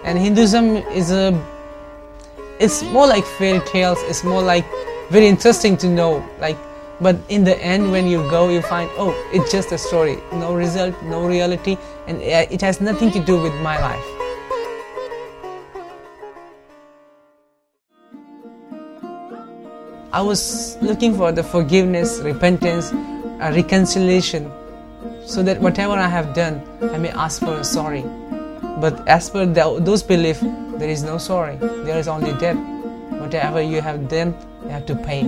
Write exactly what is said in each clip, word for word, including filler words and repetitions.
And Hinduism is a, it's more like fairy tales, it's more like very interesting to know, like, but in the end when you go you find, oh, it's just a story, no result, no reality, and it has nothing to do with my life. I was looking for the forgiveness, repentance, uh, reconciliation, so that whatever I have done, I may ask for a sorry. But as per the, those beliefs, there is no sorry, there is only death. Whatever you have done, you have to pay.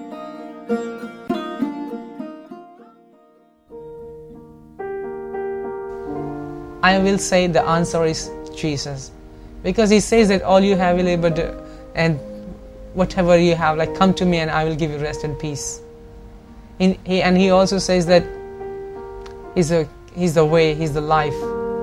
I will say the answer is Jesus, because He says that all you have will able to, and whatever you have, like, come to me and I will give you rest and peace. In, he, and He also says that He's, a, he's the way, He's the life.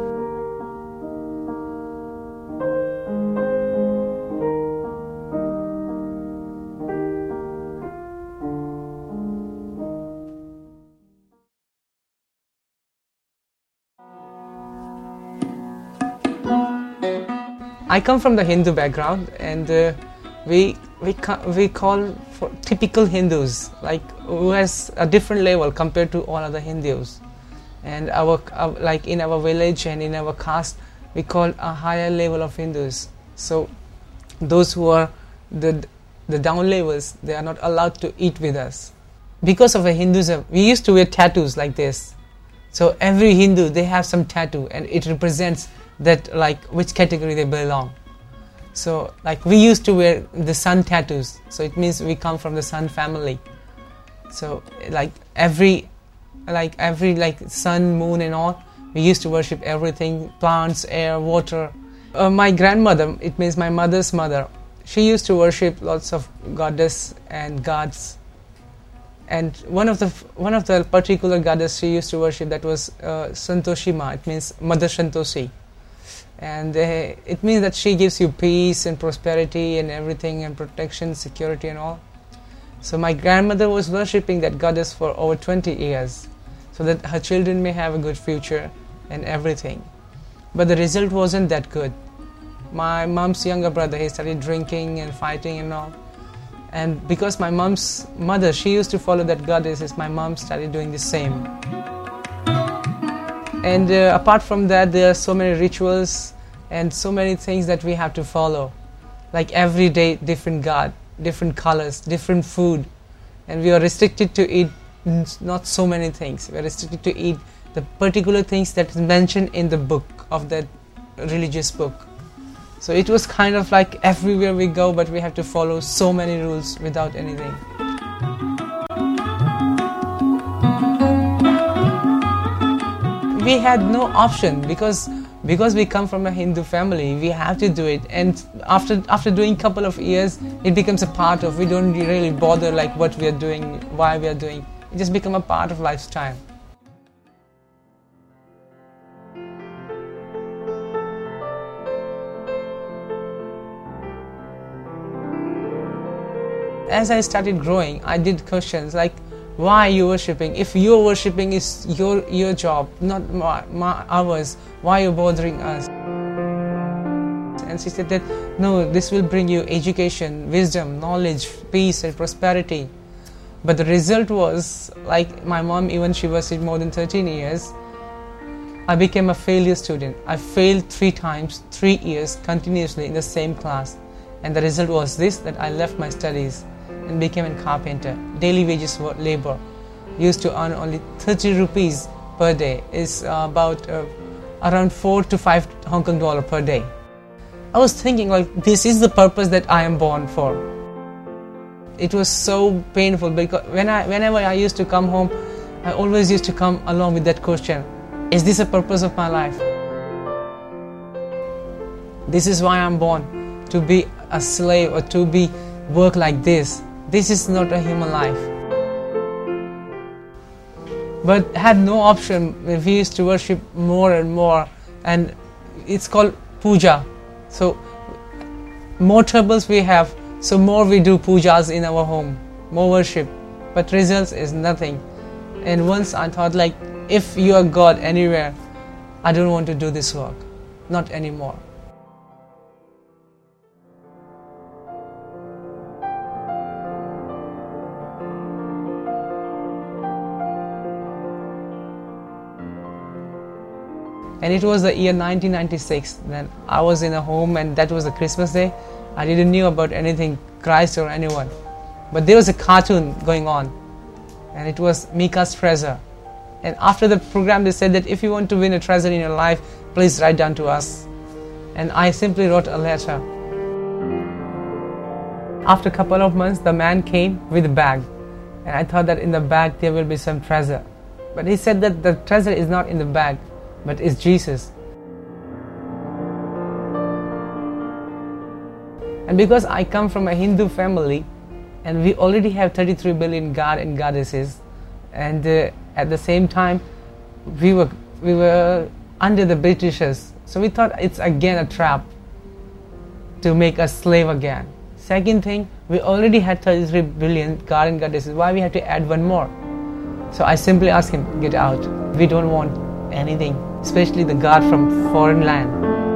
I come from the Hindu background, and uh, we we ca we call for typical Hindus, like who has a different level compared to all other Hindus. And our, our like in our village and in our caste, we call a higher level of Hindus. So those who are the the down levels, they are not allowed to eat with us. Because of a Hinduism, we used to wear tattoos like this. So every Hindu, they have some tattoo, and it represents that, like, which category they belong. So like we used to wear the sun tattoos, so it means we come from the sun family. So like every like every like sun, moon and all, we used to worship everything, plants, air, water. Uh, my grandmother, it means my mother's mother, she used to worship lots of goddess and gods. And one of the one of the particular goddess she used to worship, that was uh, Santoshi Ma. It means Mother Santoshi. And uh, it means that she gives you peace and prosperity and everything, and protection, security and all. So my grandmother was worshipping that goddess for over twenty years, so that her children may have a good future and everything. But the result wasn't that good. My mom's younger brother, he started drinking and fighting and all. And because my mom's mother, she used to follow that goddess, my mom started doing the same. And uh, apart from that, there are so many rituals and so many things that we have to follow. Like every day, different god, different colors, different food. And we are restricted to eat not so many things. We are restricted to eat the particular things that is mentioned in the book of that religious book. So it was kind of like everywhere we go, but we have to follow so many rules without anything. We had no option, because because we come from a Hindu family, we have to do it. And after after doing a couple of years, it becomes a part of, we don't really bother like what we are doing, why we are doing. It just becomes a part of lifestyle. As I started growing, I did questions like, why are you worshipping? If your worshipping is your your job, not my, my, ours, why are you bothering us? And she said that, no, this will bring you education, wisdom, knowledge, peace and prosperity. But the result was, like my mom, even she worshipped more than thirteen years, I became a failure student. I failed three times, three years continuously in the same class. And the result was this, that I left my studies and became a carpenter. Daily wages for labor. Used to earn only thirty rupees per day. Is uh, about uh, around four to five Hong Kong dollar per day. I was thinking, like, this is the purpose that I am born for. It was so painful, because when I, whenever I used to come home, I always used to come along with that question: is this a purpose of my life? This is why I'm born, to be a slave or to be work like this. This is not a human life. But had no option. We used to worship more and more, and it's called puja. So more troubles we have, so more we do pujas in our home, more worship, but results is nothing. And once I thought, like, if you are God anywhere, I don't want to do this work, not anymore. And it was the year nineteen ninety-six. Then I was in a home, and that was a Christmas day. I didn't know about anything, Christ or anyone. But there was a cartoon going on, and it was Mika's Treasure. And after the program, they said that if you want to win a treasure in your life, please write down to us. And I simply wrote a letter. After a couple of months, the man came with a bag. And I thought that in the bag there will be some treasure. But he said that the treasure is not in the bag, but is Jesus. And because I come from a Hindu family, and we already have thirty-three billion god and goddesses, and uh, at the same time, we were we were under the Britishers. So we thought it's again a trap to make us slave again. Second thing, we already had thirty-three billion god and goddesses. Why we have to add one more? So I simply asked him, get out. We don't want anything, especially the god from foreign land.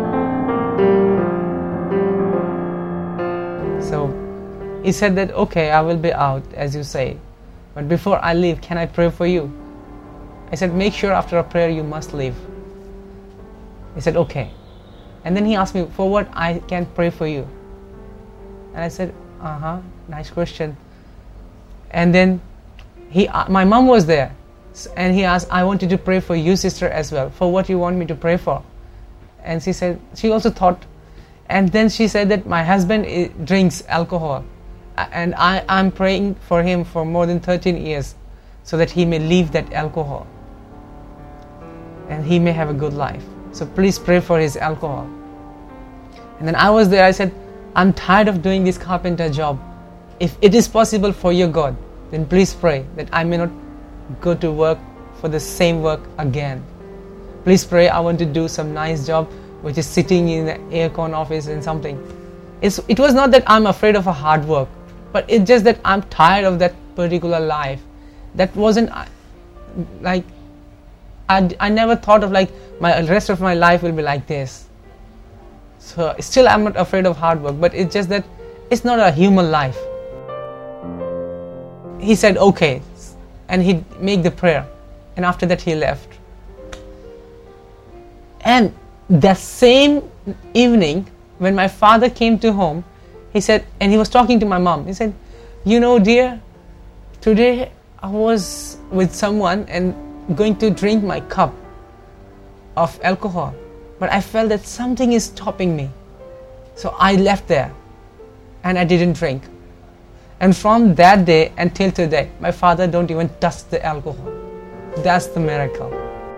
So he said that, okay, I will be out, as you say. But before I leave, can I pray for you? I said, make sure after a prayer you must leave. He said, okay. And then he asked me, for what I can pray for you? And I said, uh-huh, nice question. And then he, uh, my mom was there. And he asked, I wanted to pray for you, sister, as well. For what you want me to pray for? And she said, she also thought. And then she said that my husband uh, drinks alcohol. And I, I'm praying for him for more than thirteen years so that he may leave that alcohol. And he may have a good life. So please pray for his alcohol. And then I was there, I said, I'm tired of doing this carpenter job. If it is possible for your God, then please pray that I may not go to work for the same work again. Please pray, I want to do some nice job which is sitting in the aircon office and something. It's, it was not that I'm afraid of a hard work, but it's just that I'm tired of that particular life. That wasn't like, I, I never thought of like my rest of my life will be like this. So still I'm not afraid of hard work, but it's just that it's not a human life. He said okay, and he'd make the prayer, and after that he left. And that same evening when my father came to home, he said, and he was talking to my mom, he said, you know dear, today I was with someone and going to drink my cup of alcohol, but I felt that something is stopping me. So I left there and I didn't drink. And from that day until today, my father don't even touch the alcohol. That's the miracle.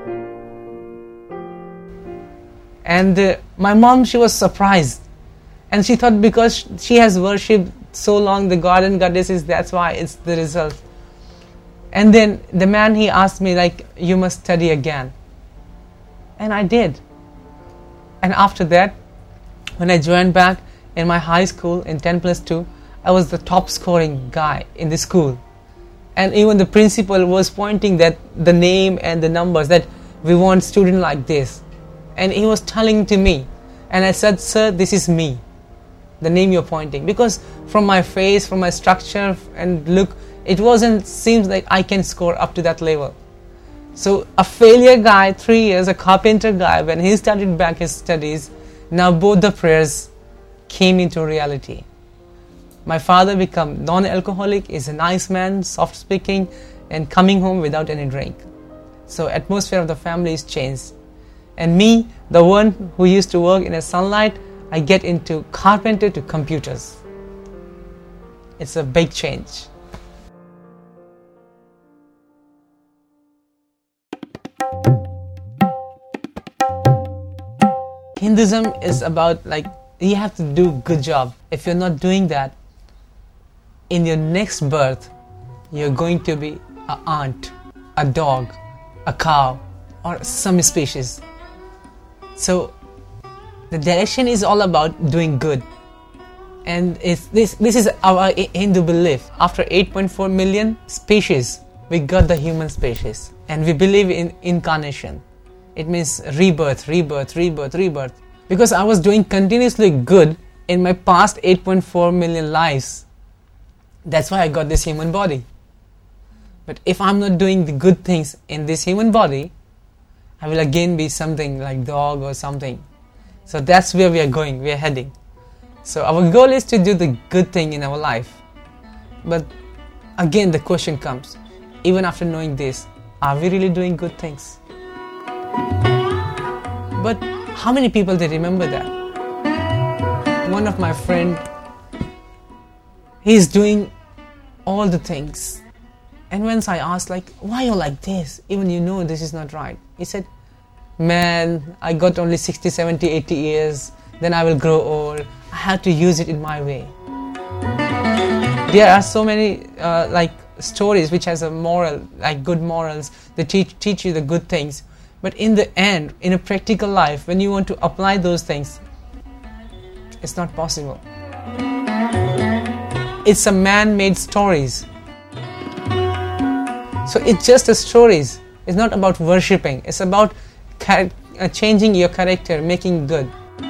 And uh, my mom, she was surprised. And she thought because she has worshipped so long the god and goddesses, that's why it's the result. And then the man, he asked me like, you must study again. And I did. And after that, when I joined back in my high school in ten plus two, I was the top scoring guy in the school. And even the principal was pointing that the name and the numbers that we want student like this. And he was telling to me. And I said, sir, this is me. The name you're pointing. Because from my face, from my structure and look, it wasn't, seems like I can score up to that level. So a failure guy, three years, a carpenter guy, when he started back his studies, now both the prayers came into reality. My father became non-alcoholic, is a nice man, soft speaking, and coming home without any drink. So atmosphere of the family is changed. And me, the one who used to work in the sunlight, I get into carpenter to computers. It's a big change. Hinduism is about like, you have to do a good job. If you're not doing that, in your next birth, you're going to be an ant, a dog, a cow, or some species. So the direction is all about doing good. And it's, this, this is our Hindu belief. After eight point four million species, we got the human species. And we believe in incarnation. It means rebirth, rebirth, rebirth, rebirth. Because I was doing continuously good in my past eight point four million lives. That's why I got this human body. But if I'm not doing the good things in this human body, I will again be something like dog or something. So that's where we are going, we are heading. So our goal is to do the good thing in our life. But again the question comes, even after knowing this, are we really doing good things? But how many people they remember that? One of my friend, he's doing all the things. And once I asked like, why you like this? Even you know this is not right. He said, man, I got only sixty, seventy, eighty years, then I will grow old. I have to use it in my way. There are so many uh, like stories which has a moral, like good morals. They teach, teach you the good things. But in the end, in a practical life, when you want to apply those things, it's not possible. It's a man-made stories. So it's just a stories. It's not about worshipping. It's about char- uh, changing your character, making good.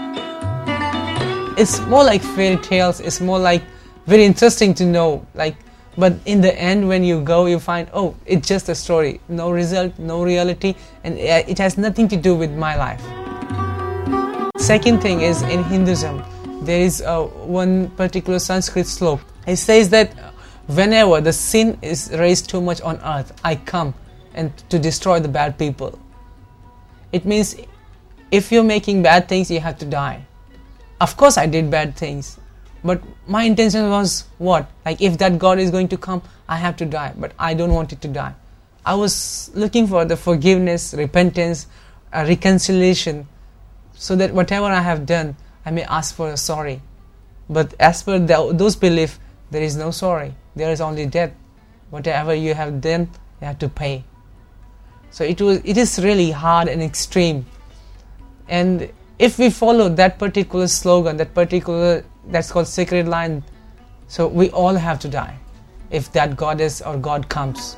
It's more like fairy tales. It's more like very interesting to know. Like, but in the end, when you go, you find, oh, it's just a story. No result, no reality, and it has nothing to do with my life. Second thing is, in Hinduism, there is uh, one particular Sanskrit slok. It says that whenever the sin is raised too much on earth, I come and to destroy the bad people. It means if you're making bad things, you have to die. Of course I did bad things, but my intention was what? Like, if that God is going to come, I have to die, but I don't want it to die. I was looking for the forgiveness, repentance, uh, reconciliation, so that whatever I have done, I may ask for a sorry. But as per the, those beliefs, there is no sorry. There is only death. Whatever you have done, you have to pay. So it was. It is really hard and extreme. And if we follow that particular slogan, that particular, that's called sacred line, so we all have to die if that goddess or God comes.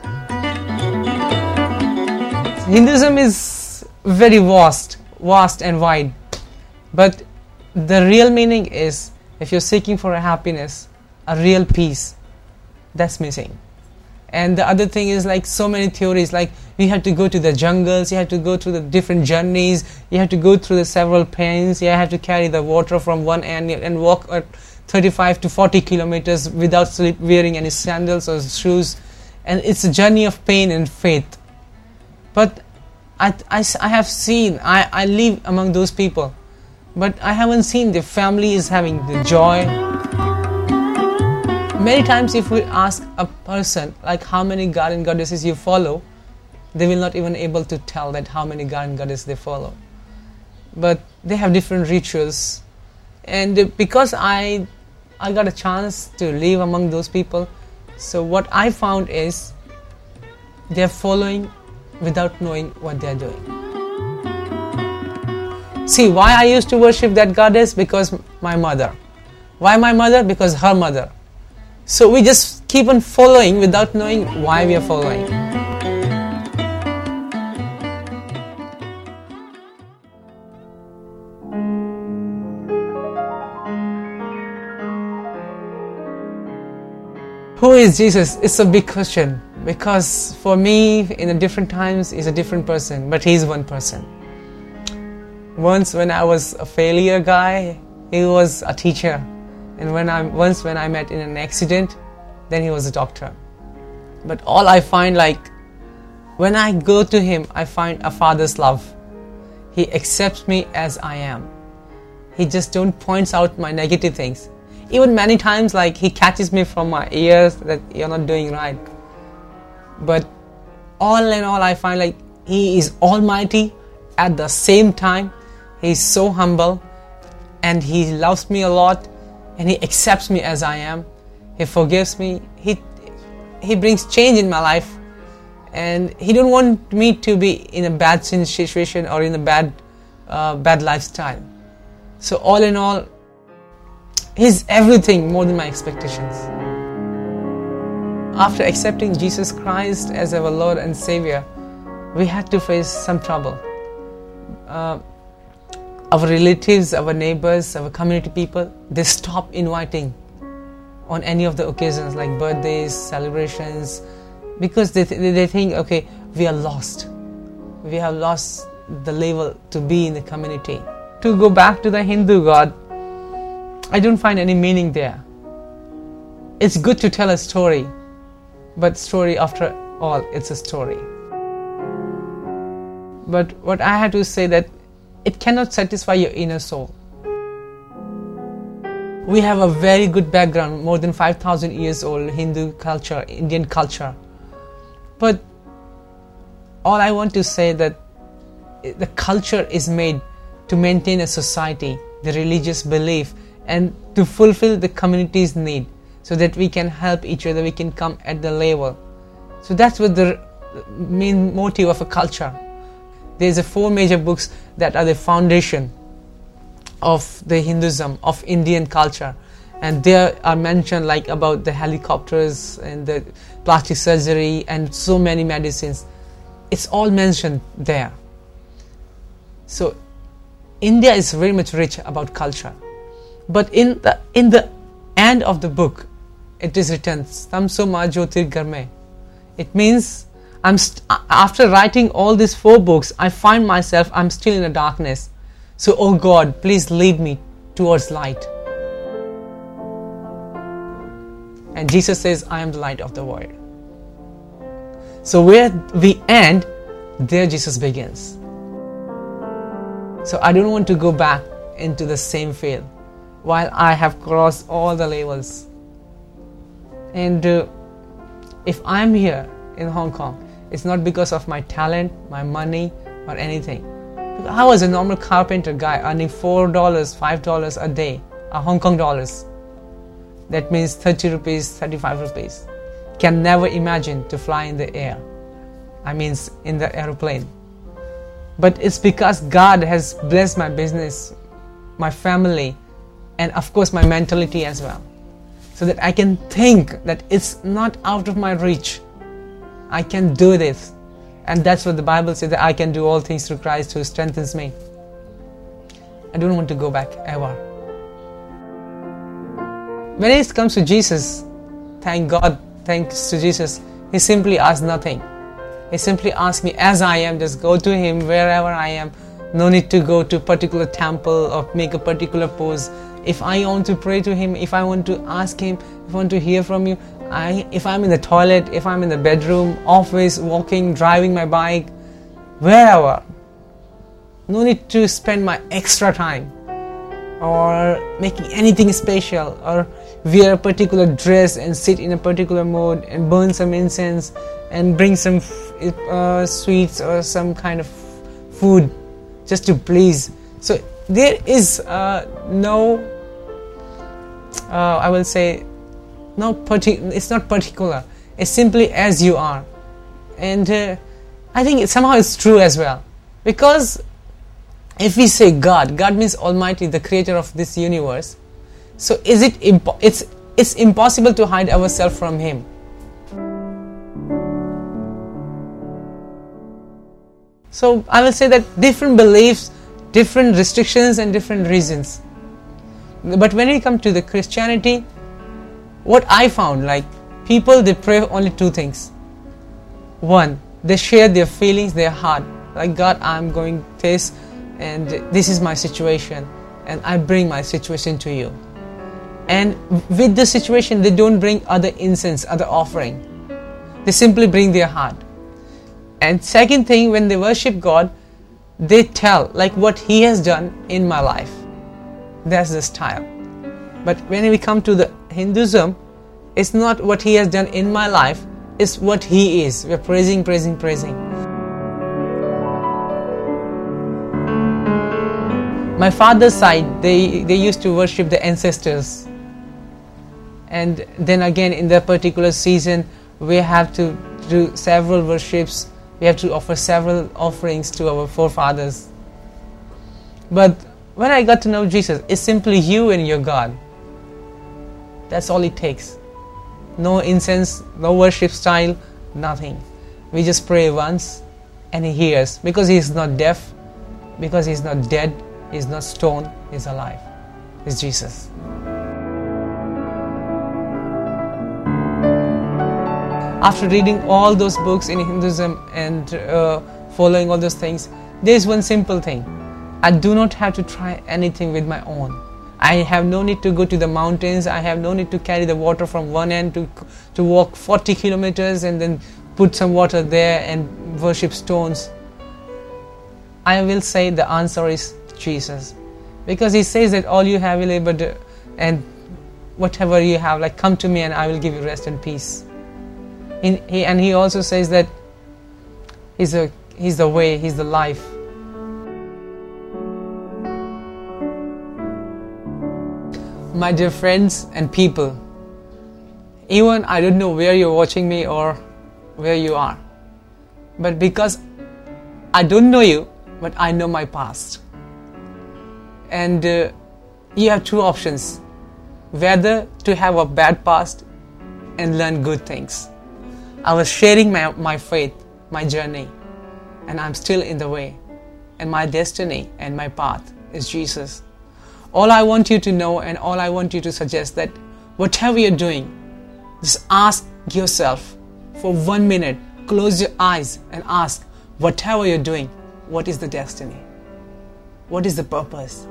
Hinduism is very vast, vast and wide. But the real meaning is, if you're seeking for a happiness, a real peace, that's missing. And the other thing is, like, so many theories, like you have to go to the jungles, you have to go through the different journeys, you have to go through the several pains, you have to carry the water from one end and walk at thirty-five to forty kilometers without sleep, wearing any sandals or shoes. And it's a journey of pain and faith. But I, I, I have seen, I, I live among those people, but I haven't seen the family is having the joy. Many times if we ask a person like how many god and goddesses you follow, they will not even able to tell that how many god and goddesses they follow. But they have different rituals, and because I I got a chance to live among those people, so what I found is they are following without knowing what they are doing. See, why I used to worship that goddess? Because my mother. Why my mother? Because her mother. So we just keep on following without knowing why we are following. Who is Jesus? It's a big question, because for me, in the different times, he's a different person, but he's one person. Once when I was a failure guy, he was a teacher. And when I once when I met in an accident, then he was a doctor. But all I find, like, when I go to him, I find a father's love. He accepts me as I am. He just don't points out my negative things. Even many times, like, he catches me from my ears that you're not doing right. But all in all, I find like he is almighty. At the same time, he is so humble, and he loves me a lot. And he accepts me as I am. He forgives me. He he brings change in my life. And he don't want me to be in a bad situation or in a bad uh, bad lifestyle. So all in all, he's everything more than my expectations. After accepting Jesus Christ as our Lord and Savior, we had to face some trouble. Uh, Our relatives, our neighbors, our community people, they stop inviting on any of the occasions like birthdays, celebrations, because they th- they think, okay, we are lost. We have lost the level to be in the community. To go back to the Hindu God, I don't find any meaning there. It's good to tell a story, but story after all, it's a story. But what I have to say that it cannot satisfy your inner soul. We have a very good background, more than five thousand years old Hindu culture, Indian culture. But all I want to say that the culture is made to maintain a society, the religious belief, and to fulfill the community's need, so that we can help each other, we can come at the level. So that's what the main motive of a culture. There's a four major books that are the foundation of the Hinduism, of Indian culture, and there are mentioned like about the helicopters and the plastic surgery and so many medicines. It's all mentioned there. So India is very much rich about culture, but in the in the end of the book, it is written Tamso ma jyotirgamay. It means I'm st- after writing all these four books, I find myself I'm still in the darkness. So, oh God, please lead me towards light. And Jesus says, I am the light of the world. So where we end, there Jesus begins. So I don't want to go back into the same field while I have crossed all the levels. And uh, if I'm here in Hong Kong, it's not because of my talent, my money, or anything. I was a normal carpenter guy earning four dollars, five dollars a day, uh, Hong Kong dollars. That means thirty rupees, thirty-five rupees. Can never imagine to fly in the air. I mean in the aeroplane. But it's because God has blessed my business, my family, and of course my mentality as well. So that I can think that it's not out of my reach. I can do this. And that's what the Bible says, that I can do all things through Christ who strengthens me. I don't want to go back ever. When it comes to Jesus, thank God, thanks to Jesus, He simply asks nothing. He simply asks me as I am, just go to Him wherever I am. No need to go to a particular temple or make a particular pose. If I want to pray to Him, if I want to ask Him, if I want to hear from you, I, if I'm in the toilet, if I'm in the bedroom, office, walking, driving my bike, wherever, no need to spend my extra time or making anything special or wear a particular dress and sit in a particular mode and burn some incense and bring some uh, sweets or some kind of food just to please. So there is uh, no, uh, I will say, no partic- it's not particular. It's simply as you are. And uh, I think it, somehow it's true as well. Because if we say God, God means Almighty, the creator of this universe. So is it impo- it's it's impossible to hide ourselves from Him. So I will say that different beliefs, different restrictions and different reasons. But when we come to the Christianity, what I found, like people, they pray only two things. One, they share their feelings, their heart. Like, God, I'm going this and this is my situation and I bring my situation to you. And with the situation, they don't bring other incense, other offering. They simply bring their heart. And second thing, when they worship God, they tell like what He has done in my life. That's the style. But when we come to the Hinduism, it's not what He has done in my life, it's what He is. We're praising, praising, praising. My father's side, they, they used to worship the ancestors. And then again, in that particular season, we have to do several worships. We have to offer several offerings to our forefathers. But when I got to know Jesus, it's simply you and your God. That's all it takes. No incense, no worship style, nothing. We just pray once and He hears. Because He is not deaf, because He is not dead, He is not stone, He is alive. It's Jesus. After reading all those books in Hinduism and uh, following all those things, There is one simple thing. I do not have to try anything with my own. I have no need to go to the mountains. I have no need to carry the water from one end to to walk forty kilometers and then put some water there and worship stones. I will say the answer is Jesus, because He says that all you have labored and whatever you have, like, come to me and I will give you rest and peace. In, he, and He also says that He's a He's the way, He's the life. My dear friends and people, even I don't know where you're watching me or where you are, but because I don't know you, but I know my past. And uh, you have two options: whether to have a bad past and learn good things. I was sharing my, my faith, my journey, and I'm still in the way. And my destiny and my path is Jesus. All I want you to know and all I want you to suggest that whatever you're doing, just ask yourself for one minute, close your eyes and ask, whatever you're doing, what is the destiny? What is the purpose?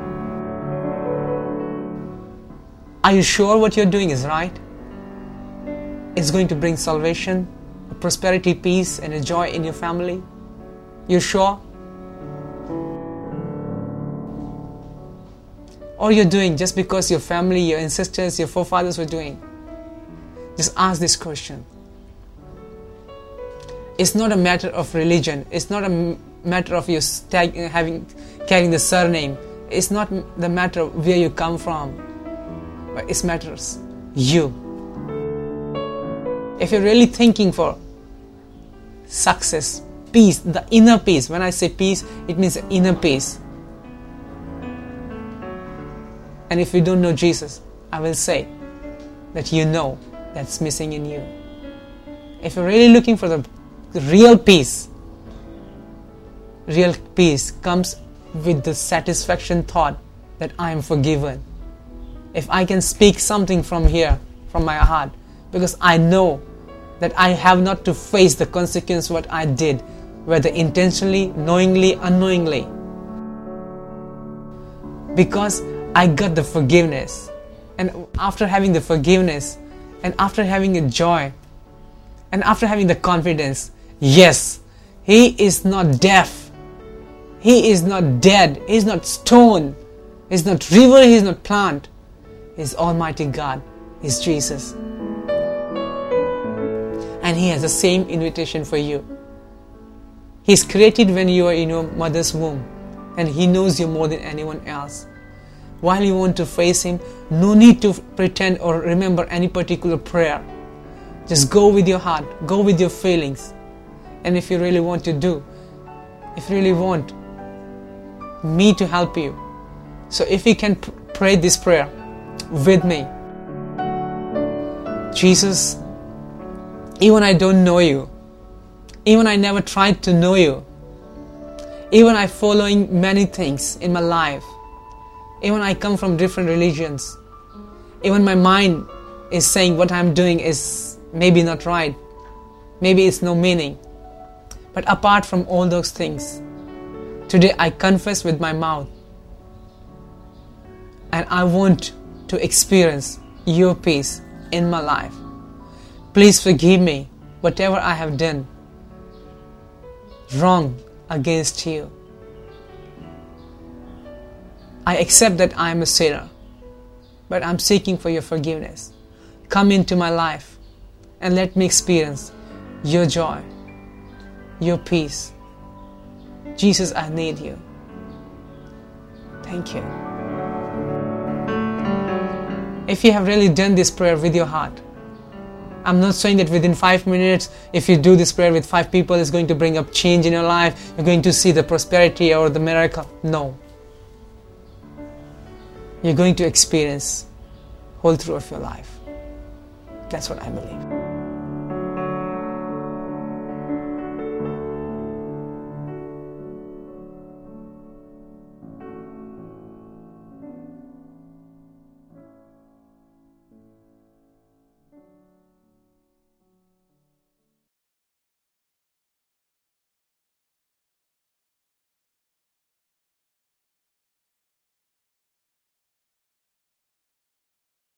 Are you sure what you're doing is right? It's going to bring salvation, a prosperity, peace, and a joy in your family? You're sure? Or you're doing just because your family, your ancestors, your forefathers were doing? Just ask this question. It's not a matter of religion. It's not a matter of you stag- having carrying the surname. It's not the matter of where you come from. But it matters you. If you're really thinking for success, peace, the inner peace. When I say peace, it means the inner peace. And if you don't know Jesus, I will say that you know that's missing in you. If you're really looking for the real peace, real peace comes with the satisfaction thought that I am forgiven. If I can speak something from here, from my heart, because I know that I have not to face the consequence of what I did, whether intentionally, knowingly, unknowingly. Because I got the forgiveness. And after having the forgiveness, and after having a joy, and after having the confidence, yes, He is not deaf. He is not dead. He is not stone. He is not river. He is not plant. He is Almighty God. He is Jesus. And He has the same invitation for you. He is created when you are in your mother's womb. And He knows you more than anyone else. While you want to face Him, no need to pretend or remember any particular prayer. Just go with your heart, go with your feelings. And if you really want to do, if you really want me to help you, so if you can p- pray this prayer with me. Jesus, even I don't know you, even I never tried to know you, even I following many things in my life, even I come from different religions, even my mind is saying what I'm doing is maybe not right, maybe it's no meaning. But apart from all those things, today I confess with my mouth, and I want to experience your peace in my life. Please forgive me whatever I have done wrong against you. I accept that I am a sinner, but I'm seeking for your forgiveness. Come into my life and let me experience your joy, your peace. Jesus, I need you. Thank you. If you have really done this prayer with your heart, I'm not saying that within five minutes, if you do this prayer with five people, it's going to bring up change in your life, you're going to see the prosperity or the miracle. No. You're going to experience whole through of your life. That's what I believe.